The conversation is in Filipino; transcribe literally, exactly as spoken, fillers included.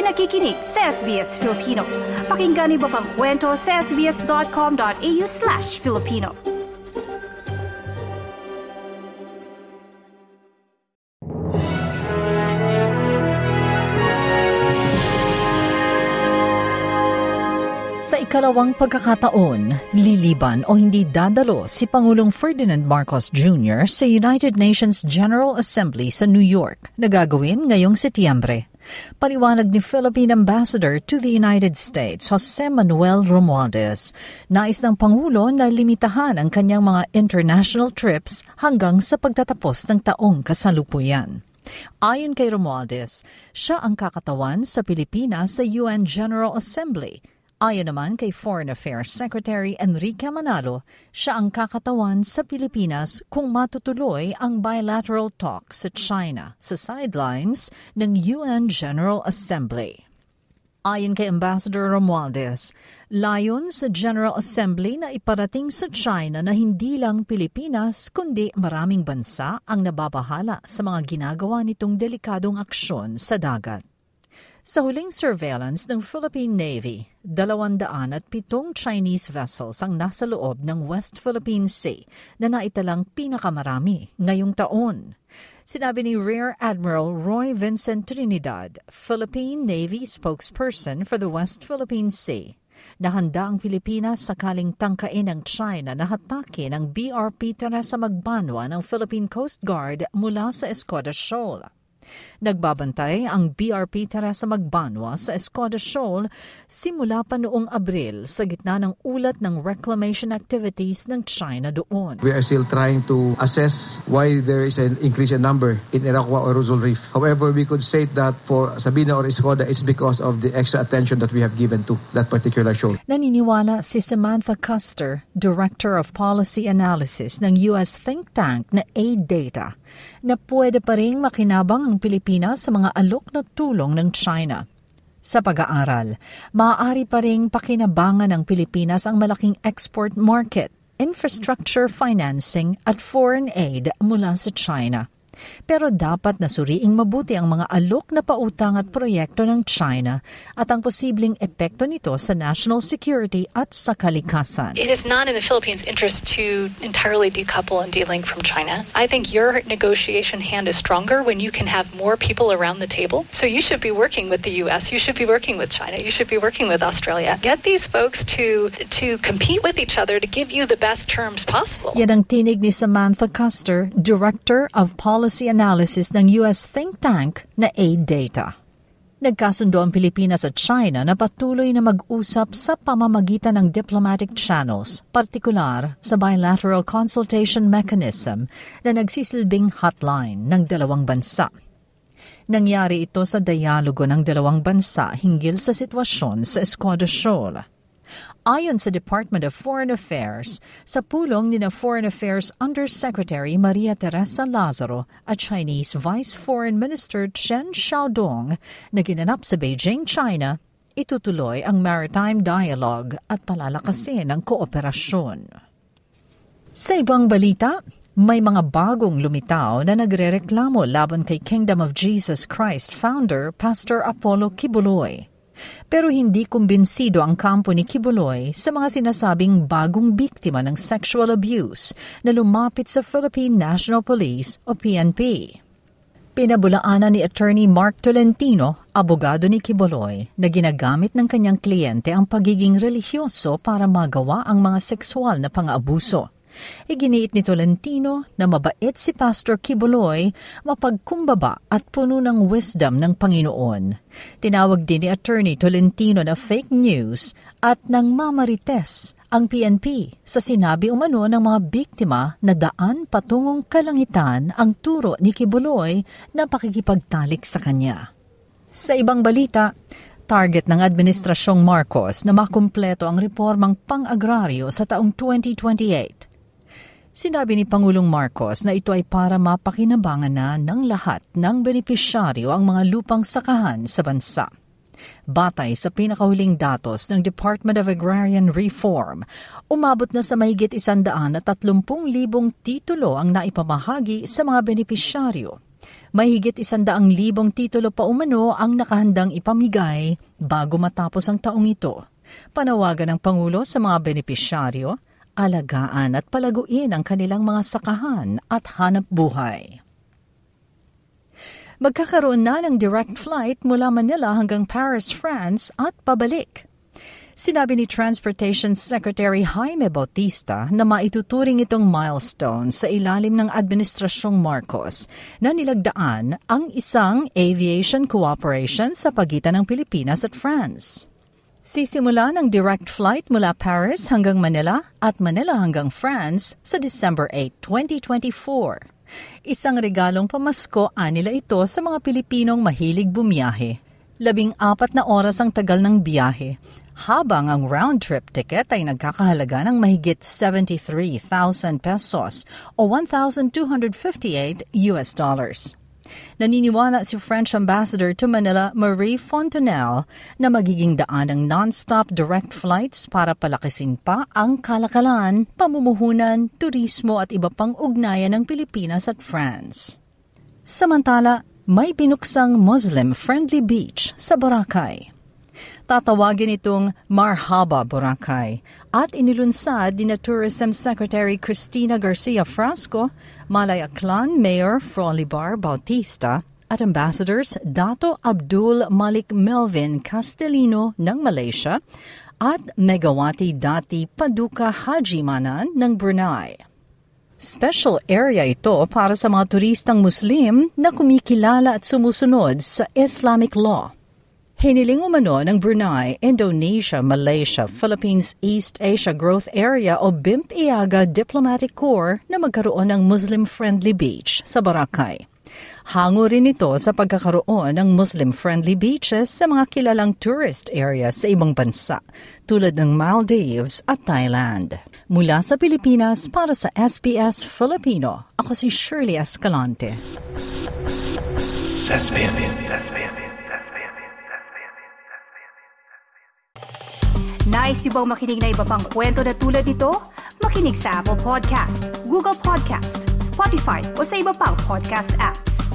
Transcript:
nakikinig sa S B S Filipino. Pakinggan niyo pa ang kwento sa sbs.com.au slash Filipino. Sa ikalawang pagkakataon, liliban o hindi dadalo si Pangulong Ferdinand Marcos Junior sa United Nations General Assembly sa New York na gagawin ngayong Setyembre. Paliwanag ni Philippine Ambassador to the United States, Jose Manuel Romualdez, nais ng Pangulo na limitahan ang kanyang mga international trips hanggang sa pagtatapos ng taong kasalukuyan. Ayon kay Romualdez, siya ang kakatawan sa Pilipinas sa U N General Assembly. Ayon naman kay Foreign Affairs Secretary Enrique Manalo, siya ang kakatawan sa Pilipinas kung matutuloy ang bilateral talks sa China sa sidelines ng U N General Assembly. Ayon kay Ambassador Romualdez, layon sa General Assembly na iparating sa China na hindi lang Pilipinas kundi maraming bansa ang nababahala sa mga ginagawa nitong delikadong aksyon sa dagat. Sa huling surveillance ng Philippine Navy, dalawandaan at pitong Chinese vessels ang nasa loob ng West Philippine Sea na naitalang pinakamarami ngayong taon. Sinabi ni Rear Admiral Roy Vincent Trinidad, Philippine Navy spokesperson for the West Philippine Sea, na handa ang Pilipinas sakaling tangkain ng China na hatakin ang B R P Teresa Magbanwa ng Philippine Coast Guard mula sa Escoda Shoal. Nagbabantay ang B R P Teresa Magbanwa sa Escoda Shoal simula pa noong Abril sa gitna ng ulat ng reclamation activities ng China doon. We are still trying to assess why there is an increase in number in Iraqwa or Rosal Reef. However, we could state that for Sabina or Escoda is because of the extra attention that we have given to that particular shoal. Naniniwala si Samantha Custer, Director of Policy Analysis ng U S think tank na A-Data, na pwede pa rin makinabang ang Pilipinas sa mga alok na tulong ng China. Sa pag-aaral, maaari pa rin pakinabangan ng Pilipinas ang malaking export market, infrastructure financing at foreign aid mula sa China. Pero dapat nasuriing mabuti ang mga alok na pautang at proyekto ng China at ang posibleng epekto nito sa national security at sa kalikasan. It is not in the Philippines' interest to entirely decouple and de-link from China. I think your negotiation hand is stronger when you can have more people around the table. So you should be working with the U S, you should be working with China, you should be working with Australia. Get these folks to to compete with each other to give you the best terms possible. Yan ang tinig ni Samantha Custer, Director of Policy Analysis ng U S think tank na A-Data. Nagkasundo ang Pilipinas at China na patuloy na mag-usap sa pamamagitan ng diplomatic channels, partikular sa bilateral consultation mechanism na nagsisilbing hotline ng dalawang bansa. Nangyari ito sa dialogo ng dalawang bansa hinggil sa sitwasyon sa Escoda Shoal. Ayon sa Department of Foreign Affairs, sa pulong ni na Foreign Affairs Undersecretary Maria Teresa Lazaro at Chinese Vice Foreign Minister Chen Xiaodong na ginanap sa Beijing, China, itutuloy ang maritime dialogue at palalakasin ang kooperasyon. Sa ibang balita, may mga bagong lumitaw na nagrereklamo laban kay Kingdom of Jesus Christ founder Pastor Apollo Kibuloy. Pero hindi kumbinsido ang kampo ni Kibuloy sa mga sinasabing bagong biktima ng sexual abuse na lumapit sa Philippine National Police o P N P. Pinabulaanan ni Attorney Mark Tolentino, abogado ni Kibuloy, na ginagamit ng kanyang kliyente ang pagiging relihiyoso para magawa ang mga sexual na pang-aabuso. Iginiit ni Tolentino na mabait si Pastor Kibuloy, mapagkumbaba at puno ng wisdom ng Panginoon. Tinawag din ni Attorney Tolentino na fake news at nang mamarites ang P N P sa sinabi umano ng mga biktima na daan patungong kalangitan ang turo ni Kibuloy na pakikipagtalik sa kanya. Sa ibang balita, target ng Administrasyong Marcos na makumpleto ang reformang pang-agraryo sa taong twenty twenty-eight. Sinabi ni Pangulong Marcos na ito ay para mapakinabangan na ng lahat ng benepisyaryo ang mga lupang sakahan sa bansa. Batay sa pinakahuling datos ng Department of Agrarian Reform, umabot na sa mahigit isandaan at tatlumpung libong titulo ang naipamahagi sa mga benepisyaryo. Mahigit isandaang libong titulo pa umano ang nakahandang ipamigay bago matapos ang taong ito. Panawagan ng Pangulo sa mga benepisyaryo, alagaan at palaguin ang kanilang mga sakahan at hanap buhay. Magkakaroon na ng direct flight mula Manila hanggang Paris, France at pabalik. Sinabi ni Transportation Secretary Jaime Bautista na maituturing itong milestone sa ilalim ng Administrasyong Marcos na nilagdaan ang isang aviation cooperation sa pagitan ng Pilipinas at France. Sisimula ng direct flight mula Paris hanggang Manila at Manila hanggang France sa December eighth, twenty twenty-four. Isang regalong pamasko anila ito sa mga Pilipinong mahilig bumiyahe. Labing apat na oras ang tagal ng biyahe, habang ang round-trip ticket ay nagkakahalaga ng mahigit seventy-three thousand pesos o one thousand two hundred fifty-eight U S dollars. Naniniwala si French Ambassador to Manila Marie Fontenelle na magiging daan ng non-stop direct flights para palakisin pa ang kalakalan, pamumuhunan, turismo at iba pang ugnayan ng Pilipinas at France. Samantala, may binuksang Muslim-friendly beach sa Boracay. Tatawagin itong Marhaba Boracay at inilunsad ni na Tourism Secretary Cristina Garcia Frasco, Malay Aklan Mayor Frolibar Bautista at Ambassadors Dato Abdul Malik Melvin Castellino ng Malaysia at Megawati Dati Paduka Haji Manan ng Brunei. Special area ito para sa mga turistang Muslim na kumikilala at sumusunod sa Islamic law. Hiniling umano ng Brunei, Indonesia, Malaysia, Philippines East Asia Growth Area o B I M P-I A G A Diplomatic Corps na magkaroon ng Muslim-friendly beach sa Boracay. Hango rin ito sa pagkakaroon ng Muslim-friendly beaches sa mga kilalang tourist areas sa ibang bansa, tulad ng Maldives at Thailand. Mula sa Pilipinas para sa S B S Filipino, ako si Shirley Escalante. S B S. Nice yung bang makinig na iba pang kwento na tulad ito? Makinig sa Apple Podcast, Google Podcast, Spotify o sa iba pang podcast apps.